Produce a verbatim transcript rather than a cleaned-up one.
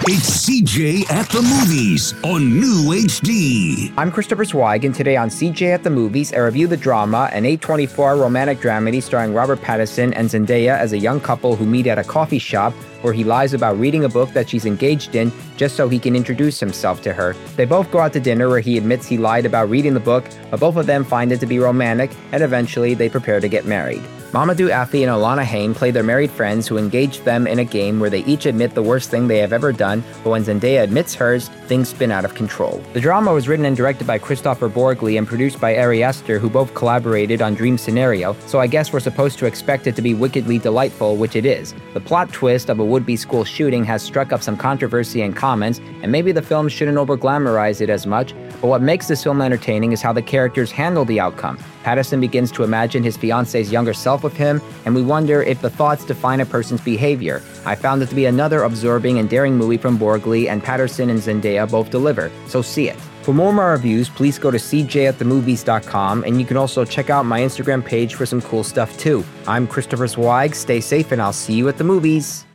It's C J at the Movies on New H D. I'm Christopher Zweig, and today on C J at the Movies, I review the drama, an A twenty-four romantic dramedy starring Robert Pattinson and Zendaya as a young couple who meet at a coffee shop where he lies about reading a book that she's engaged in just so he can introduce himself to her. They both go out to dinner where he admits he lied about reading the book, but both of them find it to be romantic, and eventually they prepare to get married. Mamoudou Athie and Alana Haim play their married friends who engage them in a game where they each admit the worst thing they have ever done, but when Zendaya admits hers, things spin out of control. The drama was written and directed by Christopher Borgli and produced by Ari Aster, who both collaborated on Dream Scenario, so I guess we're supposed to expect it to be wickedly delightful, which it is. The plot twist of a would-be school shooting has struck up some controversy and comments, and maybe the film shouldn't over-glamorize it as much, but what makes this film entertaining is how the characters handle the outcome. Pattinson begins to imagine his fiance's younger self with him, and we wonder if the thoughts define a person's behavior. I found it to be another absorbing and daring movie from Borgli, and Patterson and Zendaya both deliver, so see it. For more of my reviews, please go to c j at the movies dot com, and you can also check out my Instagram page for some cool stuff too. I'm Christopher Zweig, stay safe, and I'll see you at the movies.